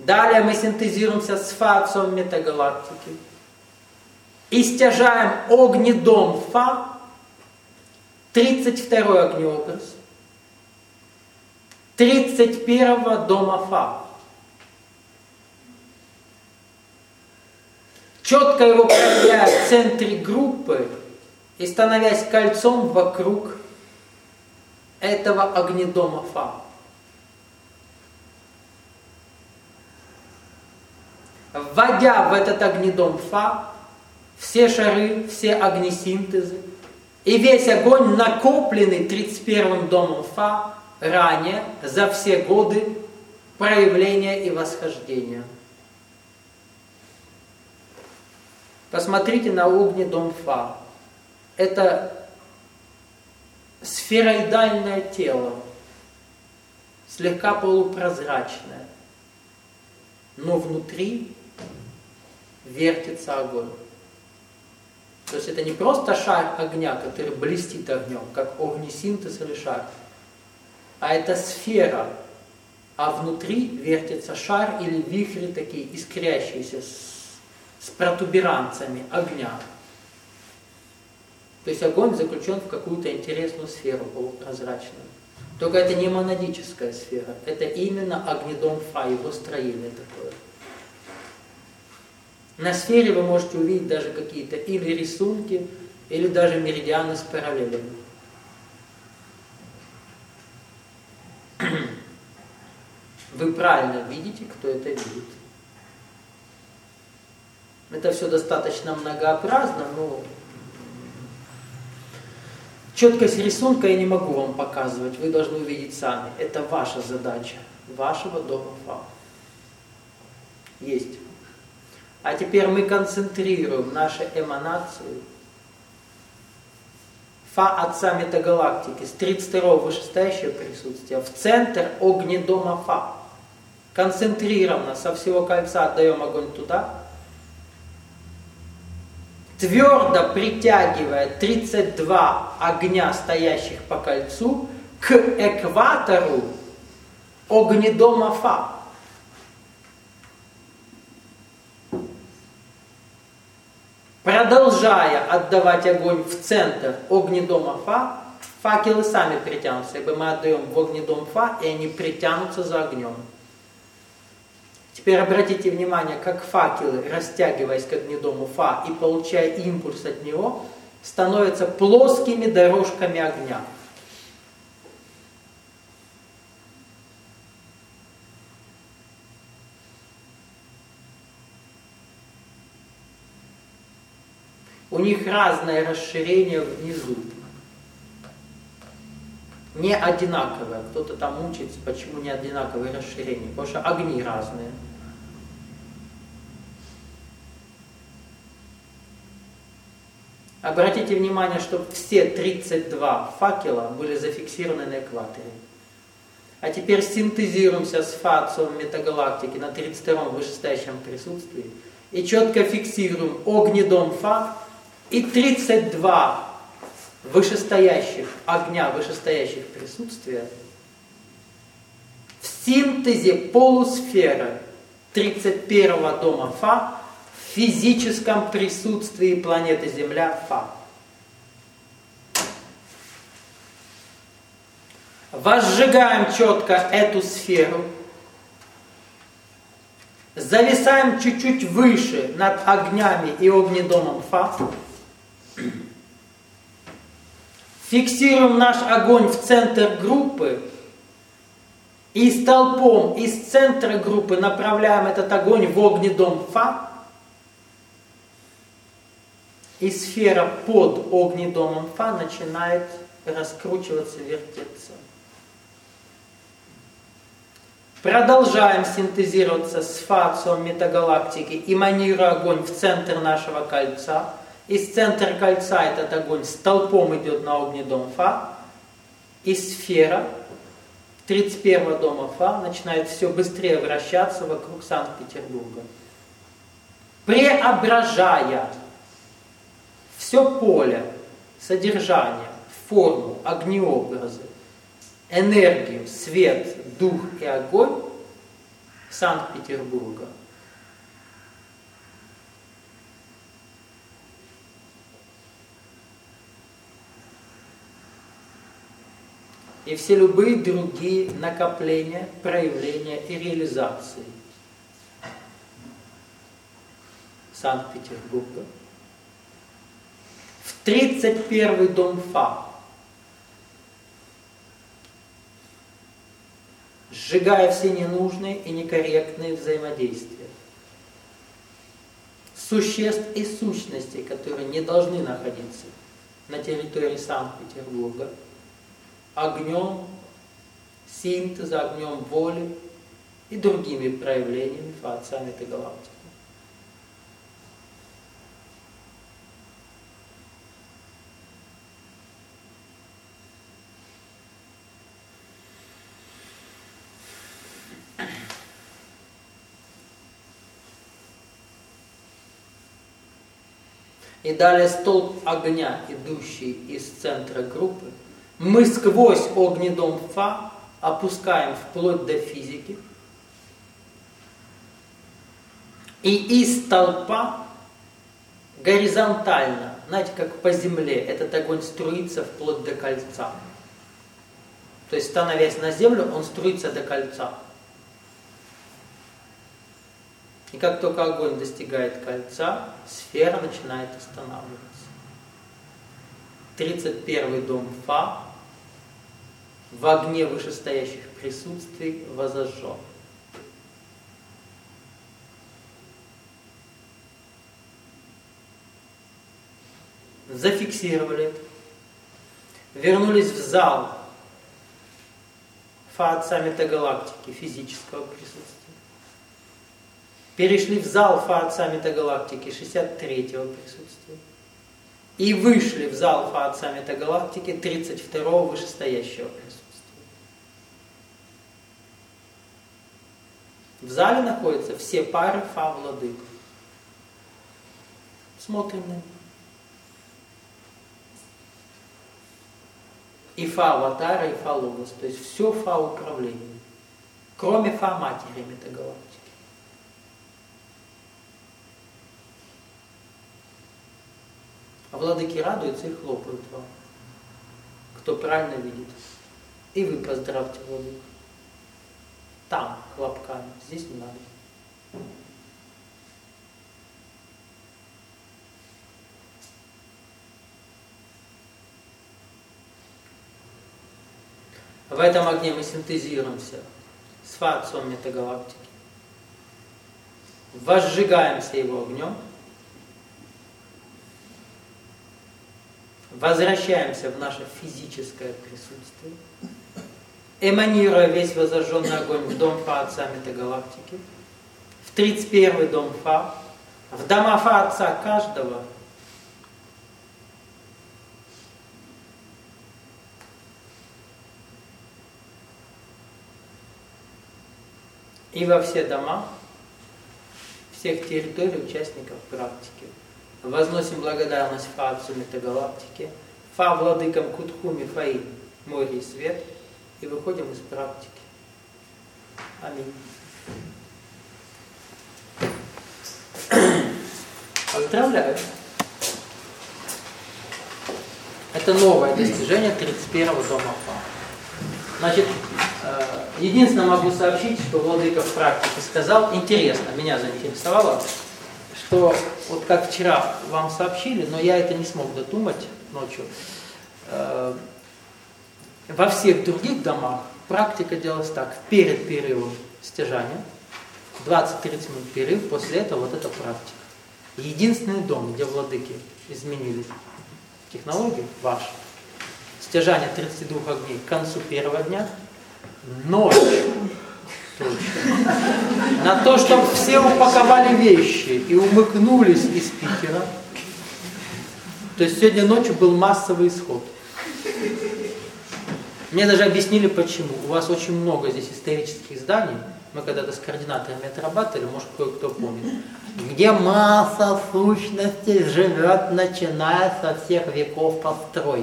Далее мы синтезируемся с фациум метагалактики и стяжаем огнедом Фа, 32-й огнеобраз, 31-го дома Фа. Четко его проявляя в центре группы и становясь кольцом вокруг этого огнедома Фа. Вводя в этот огнедом Фа все шары, все огнесинтезы и весь огонь, накопленный 31-м домом Фа ранее за все годы проявления и восхождения. Посмотрите на огнедом Фа. Это сфероидальное тело, слегка полупрозрачное, но внутри вертится огонь. То есть это не просто шар огня, который блестит огнем, как огнесинтез или шар, а это сфера, а внутри вертится шар или вихри такие искрящиеся с протуберанцами огня. То есть огонь заключен в какую-то интересную сферу полупрозрачную. Только это не монадическая сфера, это именно огнедом Фа, его строение такое. На сфере вы можете увидеть даже какие-то или рисунки, или даже меридианы с параллелями. Вы правильно видите, кто это видит. Это все достаточно многообразно, но четкость рисунка я не могу вам показывать, вы должны увидеть сами. Это ваша задача, вашего дома Фа. Есть. А теперь мы концентрируем наши эманации Фа Отца Метагалактики с 32-го вышестоящего присутствия в центр огнедома Фа. Концентрированно со всего кольца отдаем огонь туда, твердо притягивая 32 огня, стоящих по кольцу, к экватору огнедома Фа. Продолжая отдавать огонь в центр огнедома Фа, факелы сами притянутся, ибо мы отдаем в огнедом Фа, и они притянутся за огнем. Теперь обратите внимание, как факелы, растягиваясь к огнедому Фа и получая импульс от него, становятся плоскими дорожками огня. У них разное расширение внизу. Не одинаковое. Кто-то там мучается, почему не одинаковое расширение. Потому что огни разные. Обратите внимание, что все 32 факела были зафиксированы на экваторе. А теперь синтезируемся с фациум метагалактики на 32-м вышестоящем присутствии и четко фиксируем огнедом Фа и 32 вышестоящих огня, вышестоящих присутствия в синтезе полусферы 31-го дома Фа в физическом присутствии планеты Земля Фа. Возжигаем четко эту сферу, зависаем чуть-чуть выше над огнями и огнедомом Фа, фиксируем наш огонь в центр группы и столпом из центра группы направляем этот огонь в огнедом Фа, и сфера под огнедомом Фа начинает раскручиваться, вертеться. Продолжаем синтезироваться с фациум метагалактики, эманируя огонь в центр нашего кольца. Из центра кольца этот огонь столпом идет на огнедом Фа, и сфера 31-го дома Фа начинает все быстрее вращаться вокруг Санкт-Петербурга, преображая все поле, содержание, форму, огнеобразы, энергию, свет, дух и огонь Санкт-Петербурга. И все любые другие накопления, проявления и реализации Санкт-Петербурга. В 31-й дом Фа, сжигая все ненужные и некорректные взаимодействия, существ и сущностей, которые не должны находиться на территории Санкт-Петербурга, огнем синтеза, огнем воли и другими проявлениями Фа-Отца Метагалактики. И далее столб огня, идущий из центра группы, мы сквозь огнедом Фа опускаем вплоть до физики. И из столпа горизонтально, знаете, как по земле, этот огонь струится вплоть до кольца. То есть, становясь на землю, он струится до кольца. И как только огонь достигает кольца, сфера начинает останавливаться. 31-й дом Фа в огне вышестоящих присутствий возожжен. Зафиксировали это. Вернулись в зал Фа-Отца Метагалактики физического присутствия. Перешли в зал Фа-Отца Метагалактики 63-го присутствия. И вышли в зал Фа-Отца Метагалактики 32-го вышестоящего присутствия. В зале находятся все пары Фа-Владык. Смотрим на них. И Фа-Аватара, и Фа-Логос. То есть все Фа-управление. Кроме Фа-Матери Метагалактики. А владыки радуются и хлопают вам, кто правильно видит. И вы поздравьте владыку. Там хлопками, здесь не надо. В этом огне мы синтезируемся с Фа-Отцом Метагалактики. Возжигаемся его огнем. Возвращаемся в наше физическое присутствие, эманируя весь возожженный огонь в дом Фа-Отца Метагалактики, в 31-й дом Фа, в дома Фа-Отца каждого, и во все дома всех территорий участников практики. Возносим благодарность Фа-Отцу Метагалактики, Фа-Владыкам Кутхуми, Фаи, море и свет, и выходим из практики. Аминь. Поздравляю. Это новое достижение 31-го дома Фа. Значит, единственное могу сообщить, что Владыка в практике сказал, интересно, меня заинтересовало, что вот как вчера вам сообщили, но я это не смог додумать ночью, во всех других домах практика делалась так: перед перерывом стяжания, 20-30 минут перерыв, после этого вот эта практика. Единственный дом, где владыки изменили технологию, ваш. Стяжание 32 огней к концу первого дня, ночью. На то, чтобы все упаковали вещи и умыкнулись из Питера. То есть сегодня ночью был массовый исход. Мне даже объяснили, почему. У вас очень много здесь исторических зданий. Мы когда-то с координаторами отрабатывали, может, кое-кто помнит. Где масса сущностей живет, начиная со всех веков постройки.